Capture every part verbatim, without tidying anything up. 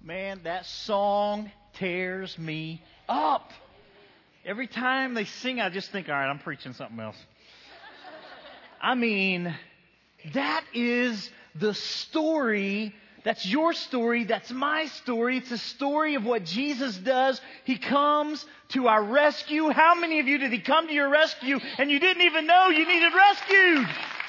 Man, that song tears me up. Every time they sing, I just think, all right, I'm preaching something else. I mean, that is the story. That's your story. That's my story. It's a story of what Jesus does. He comes to our rescue. How many of you did He come to your rescue and you didn't even know you needed rescued?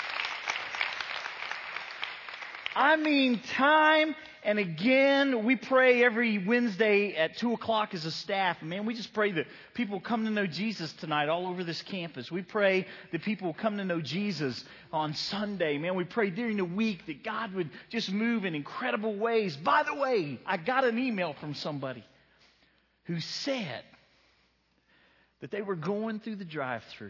I mean, time and again, we pray every Wednesday at two o'clock as a staff. Man, we just pray that people come to know Jesus tonight all over this campus. We pray that people will come to know Jesus on Sunday. Man, we pray during the week that God would just move in incredible ways. By the way, I got an email from somebody who said that they were going through the drive-thru.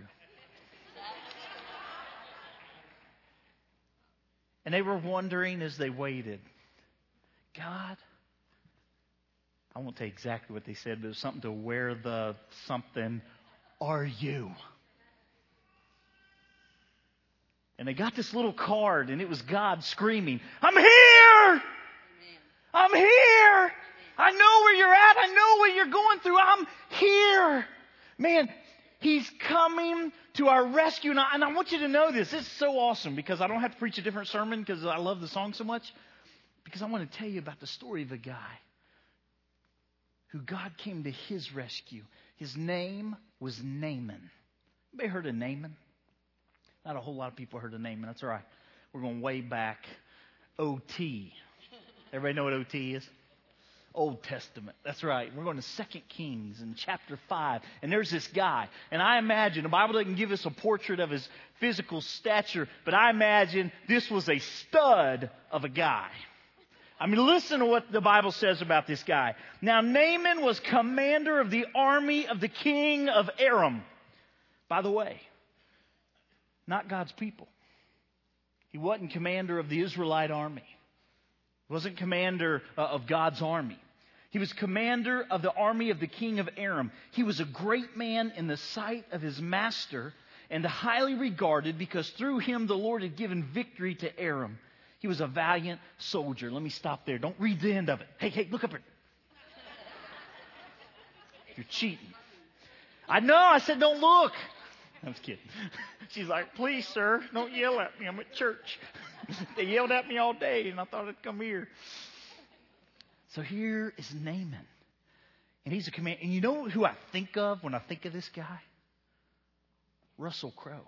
And they were wondering as they waited, God, I won't tell you exactly what they said, but it was something to where the something are you? And they got this little card, and it was God screaming, I'm here! I'm here! I know where you're at. I know what you're going through. I'm here. Man, He's coming to our rescue. And I, and I want you to know this. It's so awesome because I don't have to preach a different sermon because I love the song so much. Because I want to tell you about the story of a guy who God came to his rescue. His name was Naaman. Anybody heard of Naaman? Not a whole lot of people heard of Naaman. That's all right. We're going way back. O T. Everybody know what O T is? Old Testament. That's right. We're going to Second Kings in chapter five. And there's this guy. And I imagine, the Bible doesn't give us a portrait of his physical stature, but I imagine this was a stud of a guy. I mean, listen to what the Bible says about this guy. Now, Naaman was commander of the army of the king of Aram. By the way, not God's people. He wasn't commander of the Israelite army. He wasn't commander of God's army. He was commander of the army of the king of Aram. He was a great man in the sight of his master and highly regarded because through him the Lord had given victory to Aram. He was a valiant soldier. Let me stop there. Don't read the end of it. Hey, hey, look up here. You're cheating. I know. I said don't look. I'm just kidding. She's like, please, sir, don't yell at me. I'm at church. They yelled at me all day, and I thought I'd come here. So here is Naaman. And he's a commander. And you know who I think of when I think of this guy? Russell Crowe.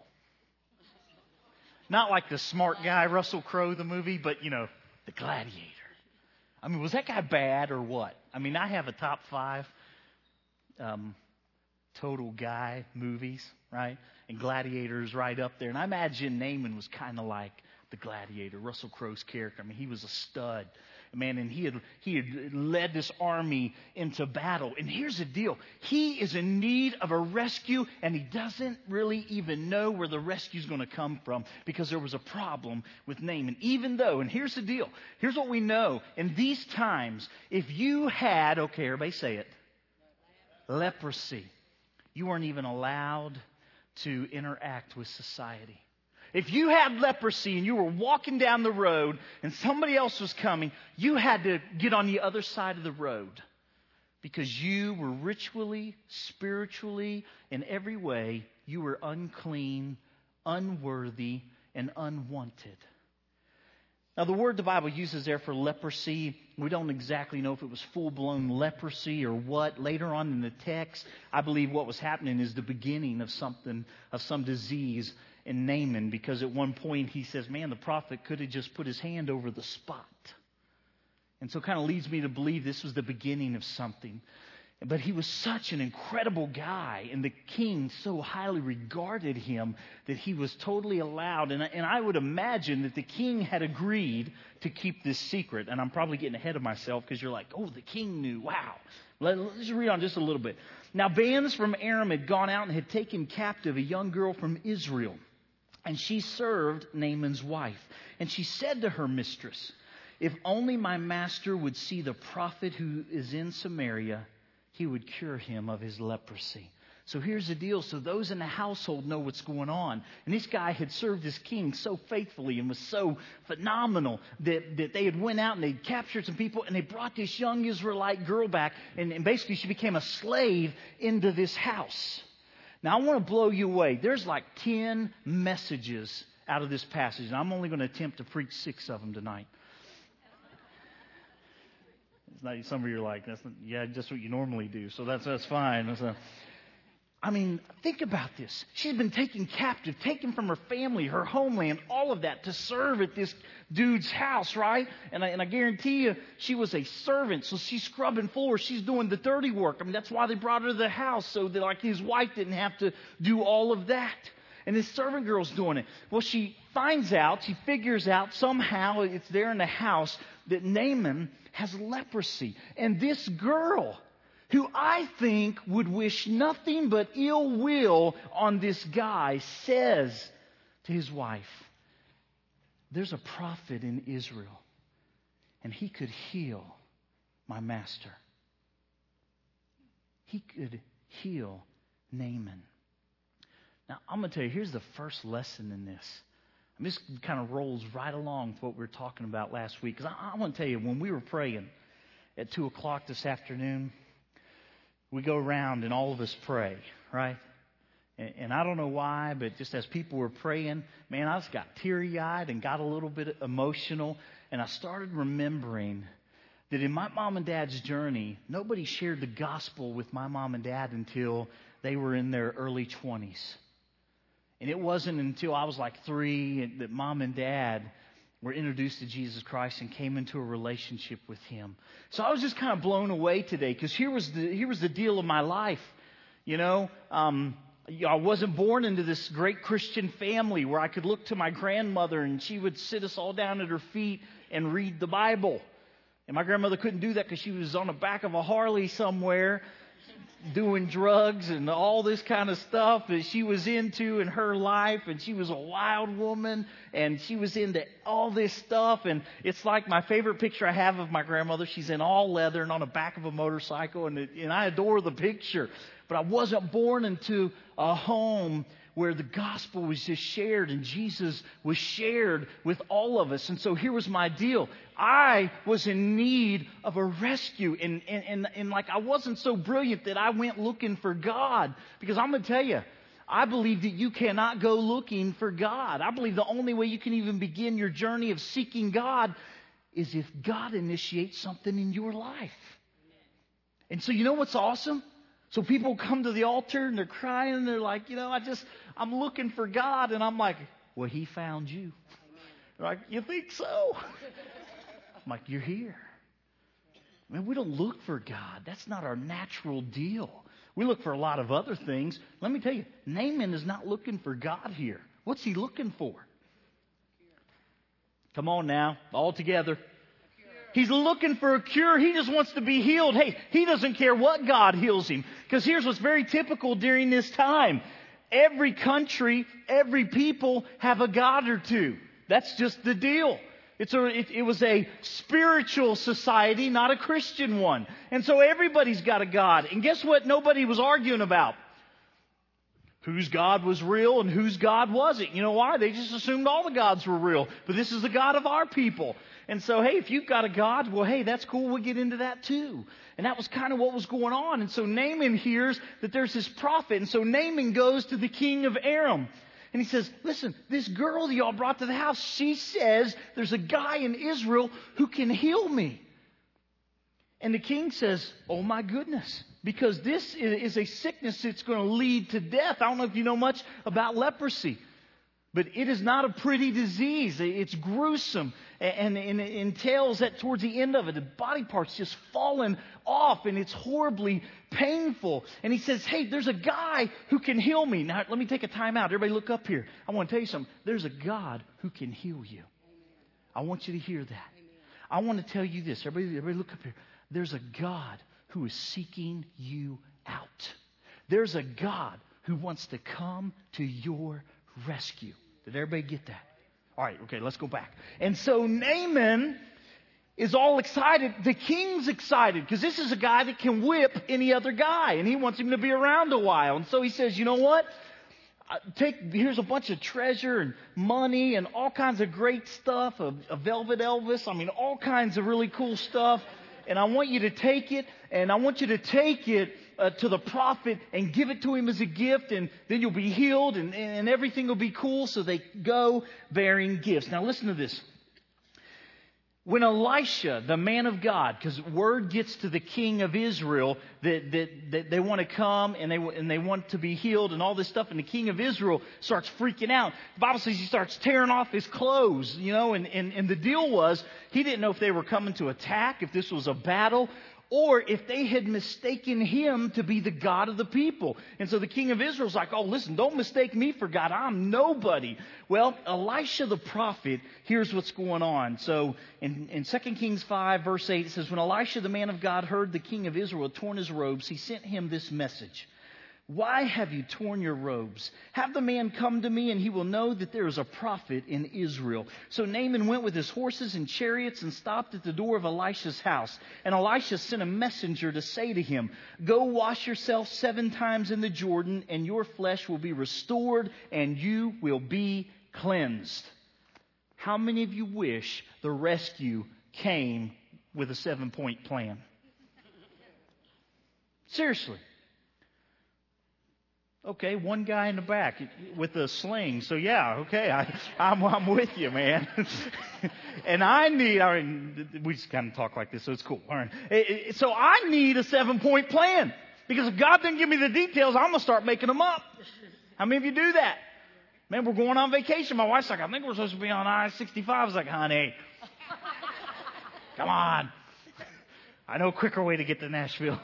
Not like the smart guy, Russell Crowe, the movie, but, you know, the Gladiator. I mean, was that guy bad or what? I mean, I have a top five um, total guy movies, right? And Gladiator's right up there. And I imagine Naaman was kind of like the Gladiator, Russell Crowe's character. I mean, he was a stud. Man, and he had he had led this army into battle. And here's the deal. He is in need of a rescue, and he doesn't really even know where the rescue's going to come from because there was a problem with Naaman. Even though, and here's the deal. Here's what we know. In these times, if you had, okay, everybody say it, leprosy, you weren't even allowed to interact with society. If you had leprosy and you were walking down the road and somebody else was coming, you had to get on the other side of the road because you were ritually, spiritually, in every way, you were unclean, unworthy, and unwanted. Now, the word the Bible uses there for leprosy, we don't exactly know if it was full-blown leprosy or what. Later on in the text, I believe what was happening is the beginning of something, of some disease in Naaman, because at one point he says, man, the prophet could have just put his hand over the spot. And so it kind of leads me to believe this was the beginning of something. But he was such an incredible guy, and the king so highly regarded him that he was totally allowed. And, and I would imagine that the king had agreed to keep this secret. And I'm probably getting ahead of myself because you're like, oh, the king knew. Wow. Let, let's just read on just a little bit. Now, bands from Aram had gone out and had taken captive a young girl from Israel. And she served Naaman's wife. And she said to her mistress, if only my master would see the prophet who is in Samaria, he would cure him of his leprosy. So here's the deal. So those in the household know what's going on. And this guy had served his king so faithfully and was so phenomenal that, that they had went out and they captured some people and they brought this young Israelite girl back. And, and basically she became a slave into this house. Now I want to blow you away. There's like ten messages out of this passage. And I'm only going to attempt to preach six of them tonight. It's not, some of you are like, that's not, yeah, just what you normally do. So that's, that's fine. That's a, I mean, think about this. She's been taken captive, taken from her family, her homeland, all of that to serve at this dude's house, right? And I, and I guarantee you, she was a servant, so she's scrubbing floors. She's doing the dirty work. I mean, that's why they brought her to the house, so that like his wife didn't have to do all of that. And this servant girl's doing it. Well, she finds out, she figures out somehow, it's there in the house, that Naaman has leprosy. And this girl, who I think would wish nothing but ill will on this guy, says to his wife, there's a prophet in Israel, and he could heal my master. He could heal Naaman. Now, I'm going to tell you, here's the first lesson in this. And this kind of rolls right along with what we were talking about last week. Because I, I want to tell you, when we were praying at two o'clock this afternoon, we go around and all of us pray, right? And, and I don't know why, but just as people were praying, man, I just got teary-eyed and got a little bit emotional. And I started remembering that in my mom and dad's journey, nobody shared the gospel with my mom and dad until they were in their early twenties. And it wasn't until I was like three that mom and dad were introduced to Jesus Christ and came into a relationship with Him. So I was just kind of blown away today, because here was the here was the deal of my life. You know, um, I wasn't born into this great Christian family where I could look to my grandmother and she would sit us all down at her feet and read the Bible. And my grandmother couldn't do that because she was on the back of a Harley somewhere, doing drugs and all this kind of stuff that she was into in her life. And she was a wild woman and she was into all this stuff. And it's like my favorite picture I have of my grandmother. She's in all leather and on the back of a motorcycle. And, it, and I adore the picture. But I wasn't born into a home where the gospel was just shared and Jesus was shared with all of us. And so here was my deal. I was in need of a rescue. And, and, and, and like I wasn't so brilliant that I went looking for God. Because I'm going to tell you, I believe that you cannot go looking for God. I believe the only way you can even begin your journey of seeking God is if God initiates something in your life. And so you know what's awesome? So people come to the altar and they're crying and they're like, you know, I just, I'm looking for God. And I'm like, well, He found you. They're like, you think so? I'm like, you're here. I mean, we don't look for God. That's not our natural deal. We look for a lot of other things. Let me tell you, Naaman is not looking for God here. What's he looking for? Come on now, all together. He's looking for a cure. He just wants to be healed. Hey, he doesn't care what God heals him. Because here's what's very typical during this time. Every country, every people have a God or two. That's just the deal. It's a, it, it was a spiritual society, not a Christian one. And so everybody's got a God. And guess what nobody was arguing about? Whose God was real and whose God wasn't. You know why? They just assumed all the gods were real. But this is the God of our people. And so, hey, if you've got a God, well, hey, that's cool. We'll get into that too. And that was kind of what was going on. And so Naaman hears that there's this prophet. And so Naaman goes to the king of Aram. And he says, listen, this girl that y'all brought to the house, she says there's a guy in Israel who can heal me. And the king says, oh my goodness, because this is a sickness that's going to lead to death. I don't know if you know much about leprosy, but it is not a pretty disease. It's gruesome and, and it entails that towards the end of it, the body parts just falling off and it's horribly painful. And he says, hey, there's a guy who can heal me. Now, let me take a time out. Everybody look up here. I want to tell you something. There's a God who can heal you. I want you to hear that. I want to tell you this. Everybody, everybody look up here. There's a God who is seeking you out. There's a God who wants to come to your rescue. Did everybody get that? All right, okay, let's go back. And so Naaman is all excited. The king's excited because this is a guy that can whip any other guy, and he wants him to be around a while. And so he says, you know what? Take, here's a bunch of treasure and money and all kinds of great stuff, a, a velvet Elvis. I mean, all kinds of really cool stuff. And I want you to take it, and I want you to take it uh, to the prophet and give it to him as a gift, and then you'll be healed, and, and everything will be cool. So they go bearing gifts. Now listen to this. When Elisha, the man of God, because word gets to the king of Israel that, that, that they want to come and they, and they want to be healed and all this stuff, and the king of Israel starts freaking out. The Bible says he starts tearing off his clothes, you know, and, and, and the deal was he didn't know if they were coming to attack, if this was a battle, or if they had mistaken him to be the God of the people. And so the king of Israel's like, oh, listen, don't mistake me for God. I'm nobody. Well, Elisha the prophet, here's what's going on. So in, in Second Kings five, verse eight, it says, when Elisha the man of God heard the king of Israel had torn his robes, he sent him this message. Why have you torn your robes? Have the man come to me, and he will know that there is a prophet in Israel. So Naaman went with his horses and chariots and stopped at the door of Elisha's house. And Elisha sent a messenger to say to him, go wash yourself seven times in the Jordan, and your flesh will be restored, and you will be cleansed. How many of you wish the rescue came with a seven-point plan? Seriously. Okay, one guy in the back with a sling. So yeah, okay, I, I'm, I'm with you, man. And I need, I mean, we just kind of talk like this, so it's cool. All right. So I need a seven-point plan. Because if God didn't give me the details, I'm going to start making them up. How many of you do that? Man, we're going on vacation. My wife's like, I think we're supposed to be on I sixty-five. I was like, honey, come on. I know a quicker way to get to Nashville.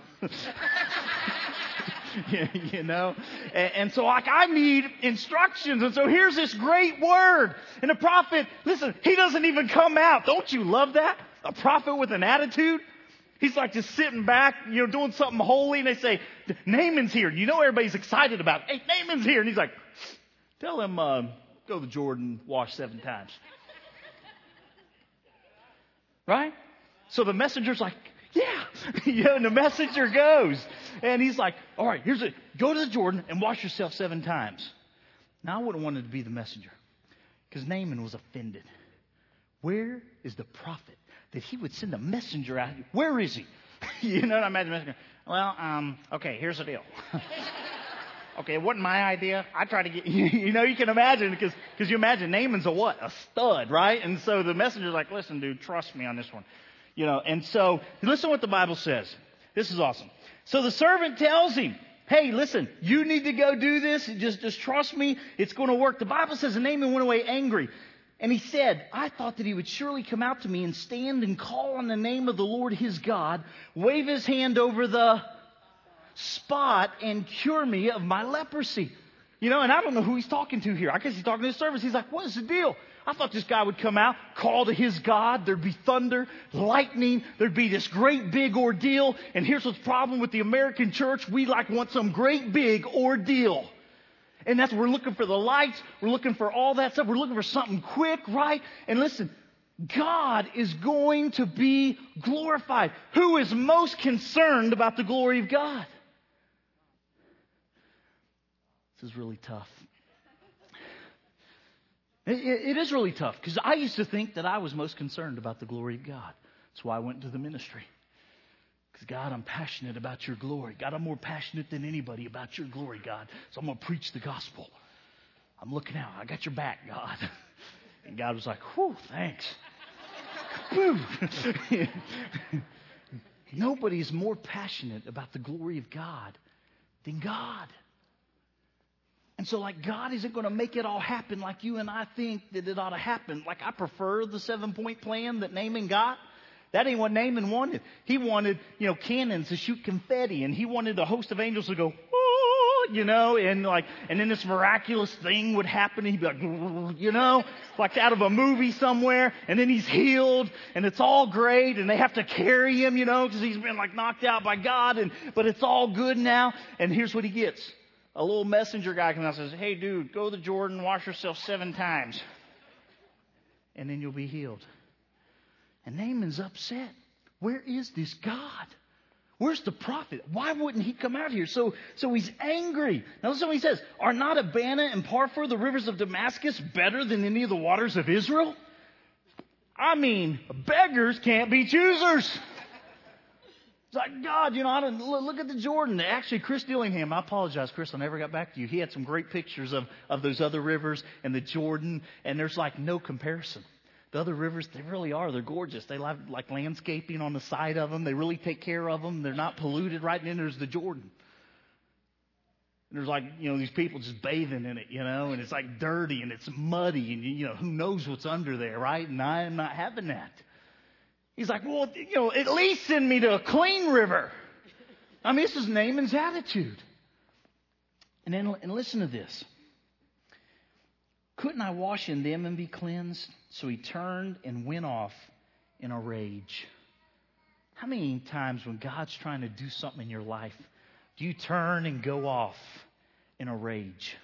You know, and, and so like I need instructions, and so here's this great word, and the prophet, listen, he doesn't even come out. Don't you love that? A prophet with an attitude. He's like just sitting back, you know, doing something holy, and they say, Naaman's here. You know, everybody's excited about it. Hey, Naaman's here, and he's like, tell him uh, go to Jordan, wash seven times. Right? So the messenger's like, yeah, you know, and the messenger goes, and he's like, all right, here's it. Go to the Jordan and wash yourself seven times. Now, I wouldn't want to be the messenger because Naaman was offended. Where is the prophet that he would send a messenger out? Where is he? You know what I imagine? Well, um, okay, here's the deal. Okay, it wasn't my idea. I tried to get, you know, you can imagine because because you imagine Naaman's a what? A stud, right? And so the messenger's like, listen, dude, trust me on this one. You know, and so listen what the Bible says. This is awesome. So the servant tells him, hey, listen, you need to go do this. Just, just trust me. It's going to work. The Bible says, and Naaman went away angry. And he said, I thought that he would surely come out to me and stand and call on the name of the Lord his God, wave his hand over the spot and cure me of my leprosy. You know, and I don't know who he's talking to here. I guess he's talking to his servants. He's like, what is the deal? I thought this guy would come out, call to his God. There'd be thunder, lightning. There'd be this great big ordeal. And here's what's the problem with the American church. We like want some great big ordeal. And that's, we're looking for the lights. We're looking for all that stuff. We're looking for something quick, right? And listen, God is going to be glorified. Who is most concerned about the glory of God? This is really tough. It, it, it is really tough because I used to think that I was most concerned about the glory of God. That's why I went into the ministry. Because God, I'm passionate about your glory. God, I'm more passionate than anybody about your glory, God. So I'm going to preach the gospel. I'm looking out. I got your back, God. And God was like, whew, thanks. Nobody's more passionate about the glory of God than God. And so like God isn't going to make it all happen like you and I think that it ought to happen. Like I prefer the seven-point plan that Naaman got. That ain't what Naaman wanted. He wanted, you know, cannons to shoot confetti, and he wanted a host of angels to go, oh, you know, and like, and then this miraculous thing would happen, and he'd be like, you know, like out of a movie somewhere, and then he's healed, and it's all great, and they have to carry him, you know, because he's been like knocked out by God, and but it's all good now. And here's what he gets. A little messenger guy comes out and says, hey, dude, go to Jordan, wash yourself seven times, and then you'll be healed. And Naaman's upset. Where is this God? Where's the prophet? Why wouldn't he come out here? So, so he's angry. Now listen what he says. Are not Abana and Parphor, the rivers of Damascus, better than any of the waters of Israel? I mean, beggars can't be choosers. It's like, God, you know, I don't, look at the Jordan. Actually, Chris Dillingham, I apologize, Chris, I never got back to you. He had some great pictures of, of those other rivers and the Jordan, and there's like no comparison. The other rivers, they really are. They're gorgeous. They have like landscaping on the side of them. They really take care of them. They're not polluted. Right, and then there's the Jordan. And there's like, you know, these people just bathing in it, you know, and it's like dirty and it's muddy and, you know, who knows what's under there, right? And I am not having that. He's like, well, you know, at least send me to a clean river. I mean, this is Naaman's attitude. And then, and listen to this. Couldn't I wash in them and be cleansed? So he turned and went off in a rage. How many times when God's trying to do something in your life, do you turn and go off in a rage?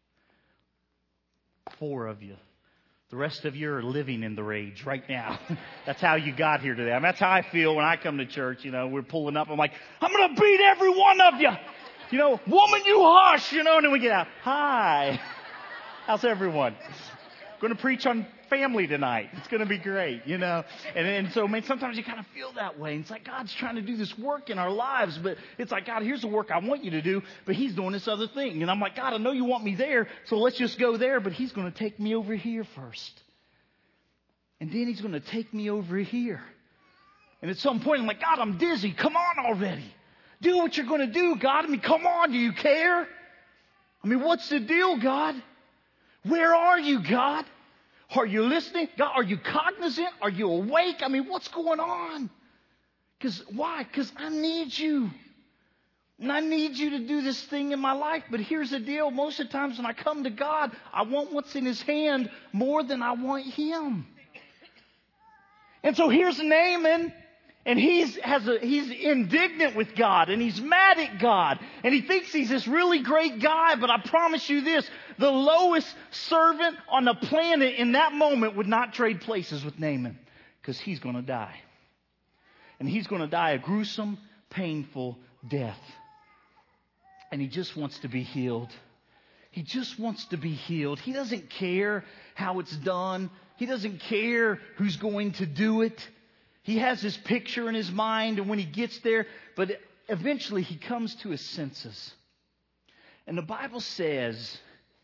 Four of you. The rest of you are living in the rage right now. That's how you got here today. I mean, that's how I feel when I come to church. You know, we're pulling up. I'm like, I'm going to beat every one of you. You know, woman, you hush. You know, and then we get out. Hi. How's everyone? Going to preach on family tonight. It's going to be great, you know. And, and so, man, sometimes you kind of feel that way. And it's like God's trying to do this work in our lives, but it's like, God, here's the work I want you to do, but He's doing this other thing. And I'm like, God, I know you want me there, so let's just go there, but He's going to take me over here first. And then He's going to take me over here. And at some point, I'm like, God, I'm dizzy. Come on already. Do what you're going to do, God. I mean, come on. Do you care? I mean, what's the deal, God? Where are you, God? Are you listening? God, are you cognizant? Are you awake? I mean, what's going on? Because why? Because I need you. And I need you to do this thing in my life. But here's the deal. Most of the times when I come to God, I want what's in His hand more than I want Him. And so here's Naaman. And he's has a, he's indignant with God, and he's mad at God, and he thinks he's this really great guy. But I promise you this, the lowest servant on the planet in that moment would not trade places with Naaman, because he's going to die. And he's going to die a gruesome, painful death. And he just wants to be healed. He just wants to be healed. He doesn't care how it's done. He doesn't care who's going to do it. He has this picture in his mind, and when he gets there, but eventually he comes to his senses. And the Bible says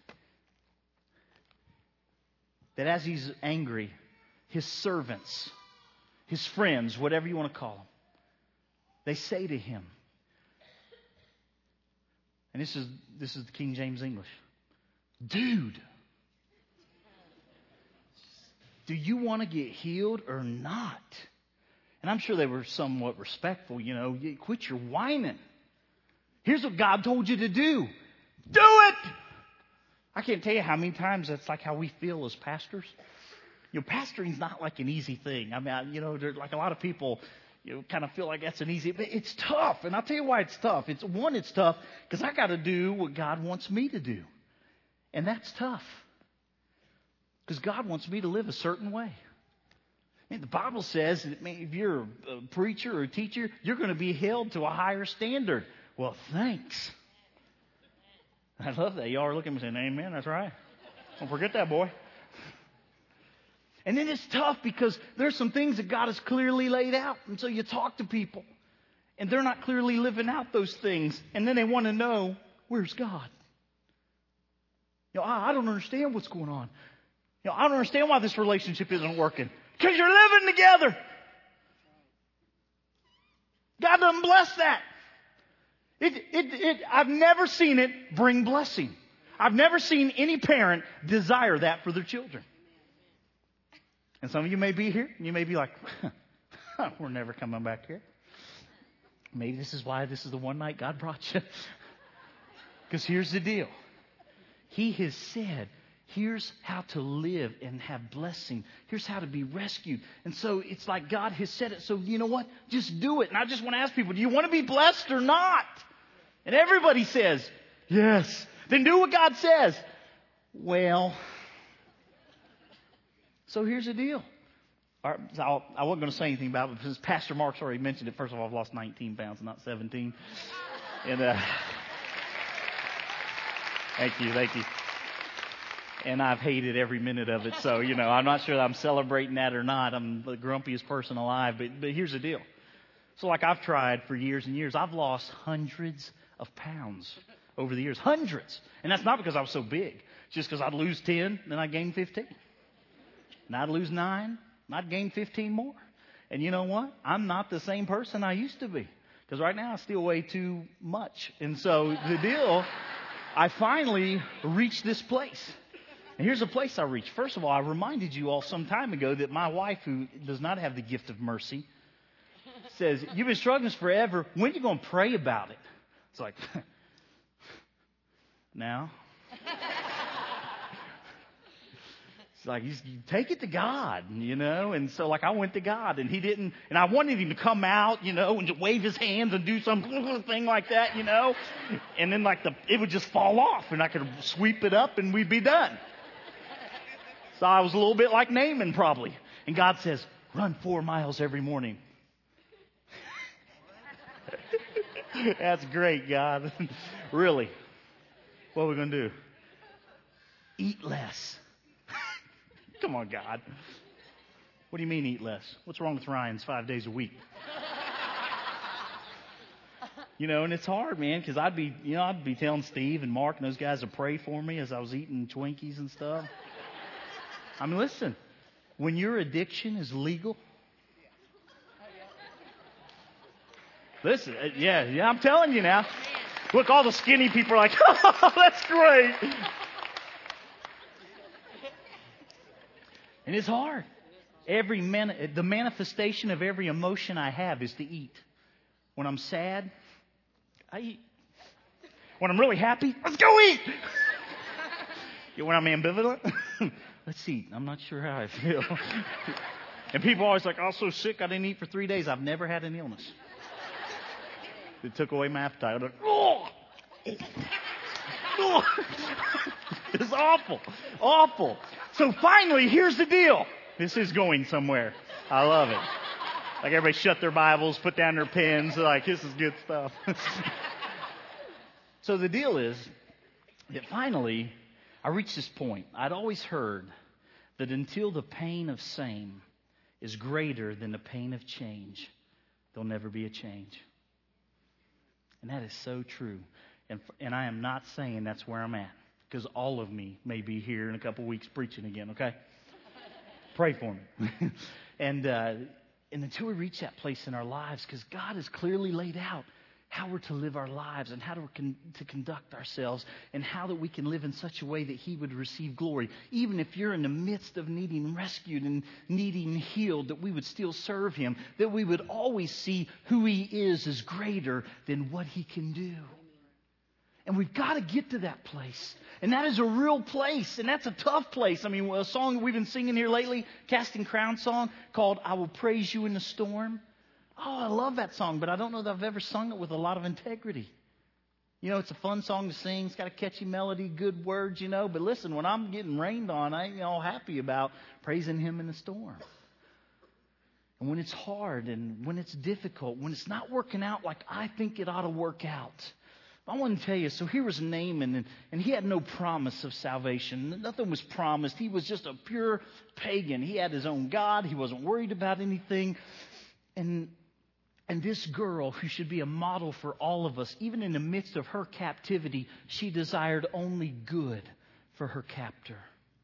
that as he's angry, his servants, his friends, whatever you want to call them, they say to him, and this is this is the King James English, dude, do you want to get healed or not? And I'm sure they were somewhat respectful, you know, quit your whining. Here's what God told you to do. Do it! I can't tell you how many times that's like how we feel as pastors. You know, pastoring's not like an easy thing. I mean, I, you know, there's like a lot of people, you know, kind of feel like that's an easy, but it's tough. And I'll tell you why it's tough. It's one, it's tough because I got to do what God wants me to do. And that's tough. Because God wants me to live a certain way. I mean, the Bible says that if you're a preacher or a teacher, you're going to be held to a higher standard. Well, thanks. I love that. Y'all are looking at me saying, amen, that's right. Don't forget that, boy. And then it's tough because there's some things that God has clearly laid out. And so you talk to people, and they're not clearly living out those things. And then they want to know, where's God? You know, I, I don't understand what's going on. You know, I don't understand why this relationship isn't working. Because you're living together. God doesn't bless that. It, it, it, I've never seen it bring blessing. I've never seen any parent desire that for their children. And some of you may be here, and you may be like, we're never coming back here. Maybe this is why this is the one night God brought you. Because here's the deal. He has said, here's how to live and have blessing. Here's how to be rescued. And so it's like God has said it. So you know what? Just do it. And I just want to ask people, do you want to be blessed or not? And everybody says, yes. Then do what God says. Well, so here's the deal. All right, so I'll, I wasn't going to say anything about it because Pastor Mark's already mentioned it. First of all, I've lost nineteen pounds, not seventeen. And uh, thank you, thank you. And I've hated every minute of it. So, you know, I'm not sure that I'm celebrating that or not. I'm the grumpiest person alive. But, but here's the deal. So like I've tried for years and years, I've lost hundreds of pounds over the years. Hundreds. And that's not because I was so big. It's just because I'd lose ten, then I'd gain fifteen. And I'd lose nine, and I'd gain fifteen more. And you know what? I'm not the same person I used to be. Because right now I still weigh too much. And so the deal, I finally reached this place. And here's a place I reached. First of all, I reminded you all some time ago that my wife, who does not have the gift of mercy, says, you've been struggling this forever. When are you going to pray about it? It's like, now. It's like, you take it to God, you know. And so, like, I went to God, and he didn't. And I wanted him to come out, you know, and just wave his hands and do some thing like that, you know. And then, like, the it would just fall off, and I could sweep it up, and we'd be done. So I was a little bit like Naaman, probably. And God says, run four miles every morning. That's great, God. Really. What are we going to do? Eat less. Come on, God. What do you mean eat less? What's wrong with Ryan's five days a week? You know, and it's hard, man, because I'd be, you know, I'd be telling Steve and Mark and those guys to pray for me as I was eating Twinkies and stuff. I mean, listen, when your addiction is legal, listen, yeah, yeah, I'm telling you now. Look, all the skinny people are like, oh, that's great. And it's hard. Every man, the manifestation of every emotion I have is to eat. When I'm sad, I eat. When I'm really happy, let's go eat. When I'm ambivalent, let's eat. I'm not sure how I feel. And people are always like, I was so sick I didn't eat for three days. I've never had an illness. It took away my appetite. I'm like, oh! Oh! It's awful. Awful. So finally, here's the deal. This is going somewhere. I love it. Like everybody shut their Bibles, put down their pens. Like, this is good stuff. So the deal is that finally, I reached this point. I'd always heard that until the pain of same is greater than the pain of change, there'll never be a change. And that is so true. And, and I am not saying that's where I'm at. Because all of me may be here in a couple weeks preaching again, okay? Pray for me. and, uh, and until we reach that place in our lives, because God has clearly laid out how we're to live our lives and how to, con- to conduct ourselves and how that we can live in such a way that He would receive glory. Even if you're in the midst of needing rescued and needing healed, that we would still serve Him, that we would always see who He is as greater than what He can do. And we've got to get to that place. And that is a real place. And that's a tough place. I mean, a song we've been singing here lately, Casting Crowns song, called I Will Praise You in the Storm. Oh, I love that song, but I don't know that I've ever sung it with a lot of integrity. You know, it's a fun song to sing. It's got a catchy melody, good words, you know. But listen, when I'm getting rained on, I ain't all happy about praising Him in the storm. And when it's hard and when it's difficult, when it's not working out like I think it ought to work out, I want to tell you, so here was Naaman, and, and he had no promise of salvation. Nothing was promised. He was just a pure pagan. He had his own God. He wasn't worried about anything. And, and this girl, who should be a model for all of us, even in the midst of her captivity, she desired only good for her captor.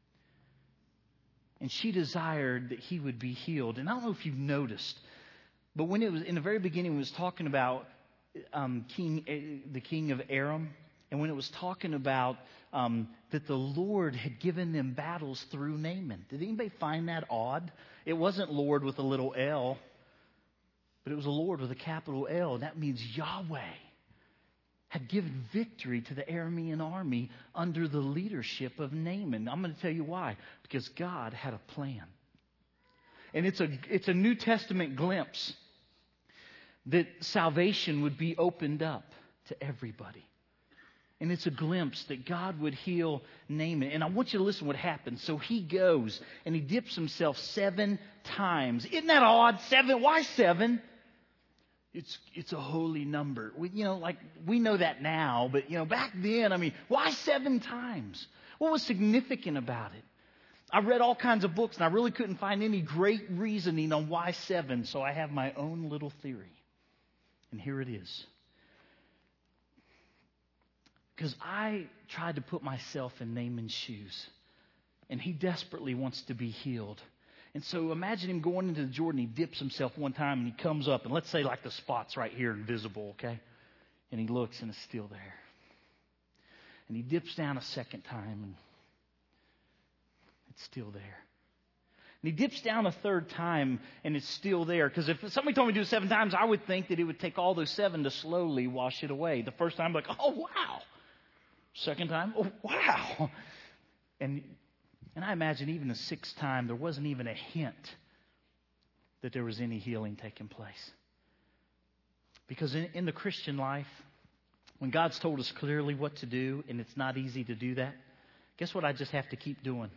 And she desired that he would be healed. And I don't know if you've noticed, but when it was in the very beginning, it was talking about Um, King, uh, the king of Aram, and when it was talking about um, that the Lord had given them battles through Naaman. Did anybody find that odd? It wasn't Lord with a little L, but it was a Lord with a capital L. And that means Yahweh had given victory to the Aramean army under the leadership of Naaman. I'm going to tell you why. Because God had a plan. And it's a it's a New Testament glimpse that salvation would be opened up to everybody. And it's a glimpse that God would heal Naaman. And I want you to listen to what happens. So he goes and he dips himself seven times. Isn't that odd? Seven? Why seven? It's it's a holy number. We, you know, like we know that now, but you know, back then, I mean, why seven times? What was significant about it? I read all kinds of books and I really couldn't find any great reasoning on why seven. So I have my own little theory. And here it is. Because I tried to put myself in Naaman's shoes. And he desperately wants to be healed. And so imagine him going into the Jordan. He dips himself one time and he comes up. And let's say like the spot's right here invisible, okay? And he looks and it's still there. And he dips down a second time and it's still there. And he dips down a third time and it's still there. Because if somebody told me to do it seven times, I would think that it would take all those seven to slowly wash it away. The first time, I'm like, oh, wow. Second time, oh, wow. And and I imagine even the sixth time, there wasn't even a hint that there was any healing taking place. Because in, in the Christian life, when God's told us clearly what to do, and it's not easy to do that, guess what I just have to keep doing?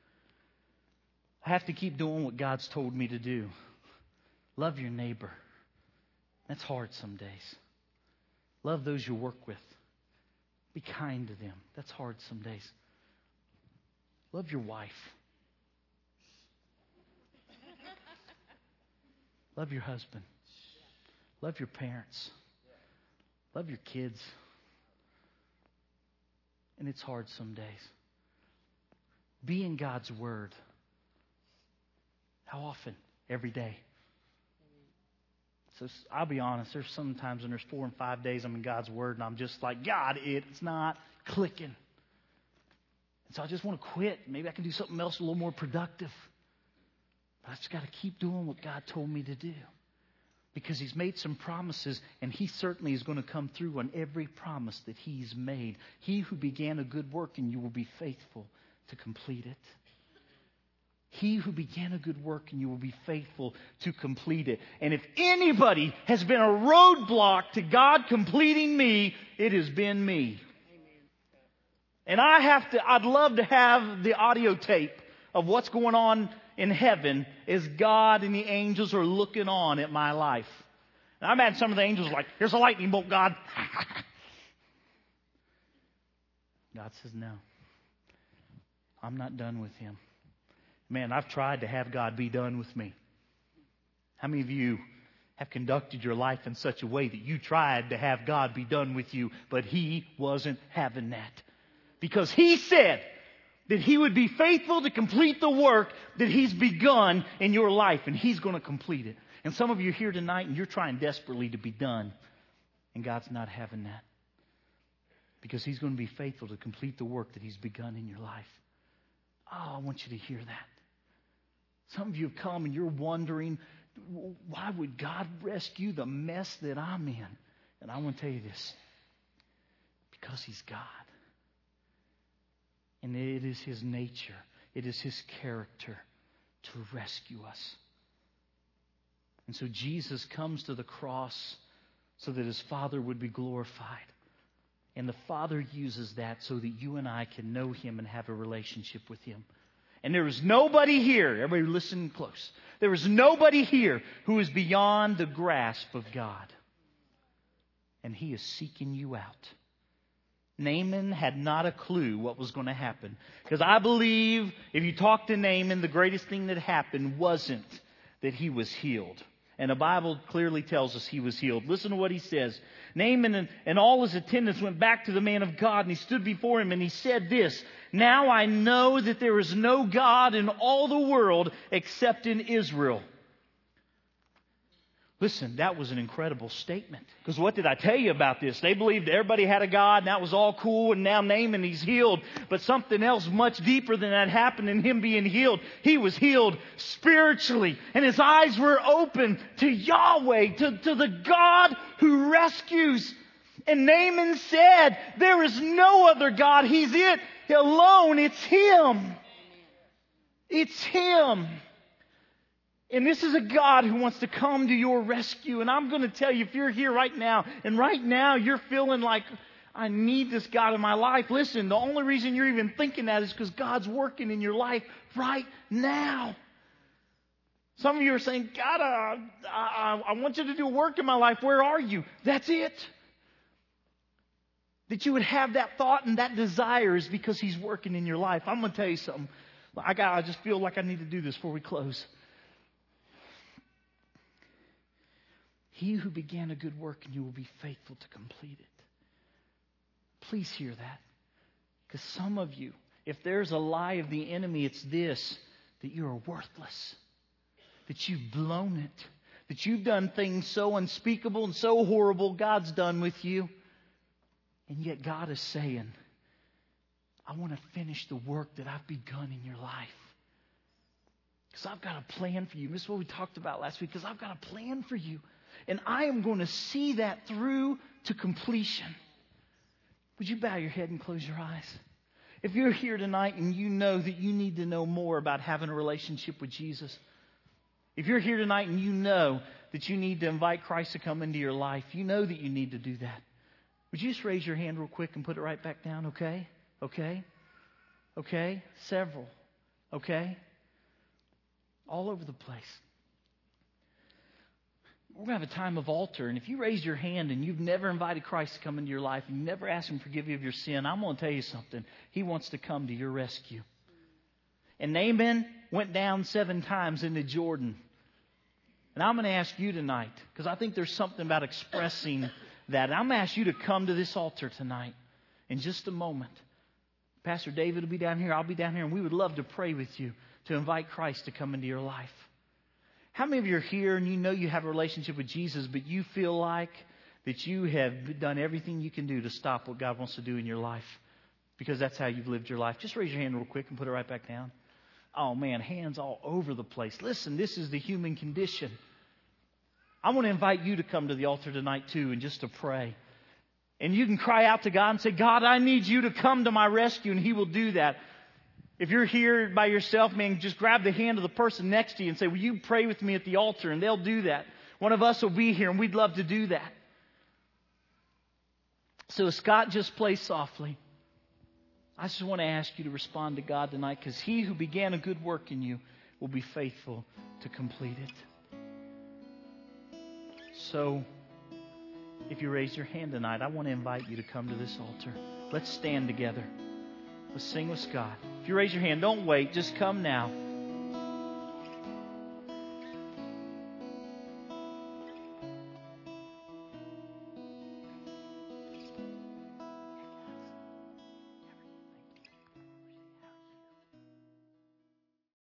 I have to keep doing what God's told me to do. Love your neighbor. That's hard some days. Love those you work with. Be kind to them. That's hard some days. Love your wife. Love your husband. Love your parents. Love your kids. And it's hard some days. Be in God's Word. How often? Every day. So I'll be honest, there's sometimes when there's four and five days I'm in God's Word and I'm just like, God, it's not clicking. And so I just want to quit. Maybe I can do something else a little more productive. But I just got to keep doing what God told me to do. Because He's made some promises and He certainly is going to come through on every promise that He's made. He who began a good work in you will be faithful to complete it. He who began a good work in you will be faithful to complete it. And if anybody has been a roadblock to God completing me, it has been me. Amen. And I have to, I'd love to have the audio tape of what's going on in heaven as God and the angels are looking on at my life. And I've had some of the angels like, here's a lightning bolt, God. God says, no. I'm not done with him. Man, I've tried to have God be done with me. How many of you have conducted your life in such a way that you tried to have God be done with you, but He wasn't having that? Because He said that He would be faithful to complete the work that He's begun in your life, and He's going to complete it. And some of you are here tonight and you're trying desperately to be done, and God's not having that. Because He's going to be faithful to complete the work that He's begun in your life. Oh, I want you to hear that. Some of you have come and you're wondering, why would God rescue the mess that I'm in? And I want to tell you this. Because He's God. And it is His nature. It is His character to rescue us. And so Jesus comes to the cross so that His Father would be glorified. And the Father uses that so that you and I can know Him and have a relationship with Him. And there is nobody here, everybody listen close, there is nobody here who is beyond the grasp of God. And He is seeking you out. Naaman had not a clue what was going to happen. Because I believe if you talk to Naaman, the greatest thing that happened wasn't that he was healed. And the Bible clearly tells us he was healed. Listen to what he says. Naaman and, and all his attendants went back to the man of God, and he stood before him and he said this, now I know that there is no God in all the world except in Israel. Listen, that was an incredible statement. Because what did I tell you about this? They believed everybody had a God and that was all cool, and now Naaman, he's healed. But something else much deeper than that happened in him being healed. He was healed spiritually. And his eyes were open to Yahweh, to, to the God who rescues. And Naaman said, there is no other God. He's it alone. It's Him. It's Him. And this is a God who wants to come to your rescue. And I'm going to tell you, if you're here right now, and right now you're feeling like, I need this God in my life. Listen, the only reason you're even thinking that is because God's working in your life right now. Some of you are saying, God, uh, I, I want you to do work in my life. Where are you? That's it. That you would have that thought and that desire is because He's working in your life. I'm going to tell you something. I, got, I just feel like I need to do this before we close. He who began a good work in you will be faithful to complete it. Please hear that. Because some of you, if there's a lie of the enemy, it's this, that you are worthless. That you've blown it. That you've done things so unspeakable and so horrible God's done with you. And yet God is saying, I want to finish the work that I've begun in your life. Because I've got a plan for you. This is what we talked about last week. Because I've got a plan for you. And I am going to see that through to completion. Would you bow your head and close your eyes? If you're here tonight and you know that you need to know more about having a relationship with Jesus. If you're here tonight and you know that you need to invite Christ to come into your life. You know that you need to do that. Would you just raise your hand real quick and put it right back down? Okay? Okay? Okay? Several. Okay? All over the place. We're going to have a time of altar. And if you raise your hand and you've never invited Christ to come into your life and you never asked Him to forgive you of your sin, I'm going to tell you something. He wants to come to your rescue. And Naaman went down seven times into Jordan. And I'm going to ask you tonight, because I think there's something about expressing that. And I'm going to ask you to come to this altar tonight in just a moment. Pastor David will be down here. I'll be down here. And we would love to pray with you to invite Christ to come into your life. How many of you are here and you know you have a relationship with Jesus, but you feel like that you have done everything you can do to stop what God wants to do in your life? Because that's how you've lived your life. Just raise your hand real quick and put it right back down. Oh man, hands all over the place. Listen, this is the human condition. I want to invite you to come to the altar tonight too and just to pray. And you can cry out to God and say, God, I need you to come to my rescue, and He will do that. If you're here by yourself, man, just grab the hand of the person next to you and say, will you pray with me at the altar? And they'll do that. One of us will be here, and we'd love to do that. So Scott just plays softly. I just want to ask you to respond to God tonight, because He who began a good work in you will be faithful to complete it. So if you raise your hand tonight, I want to invite you to come to this altar. Let's stand together. Let's sing with Scott. If you raise your hand, don't wait. Just come now.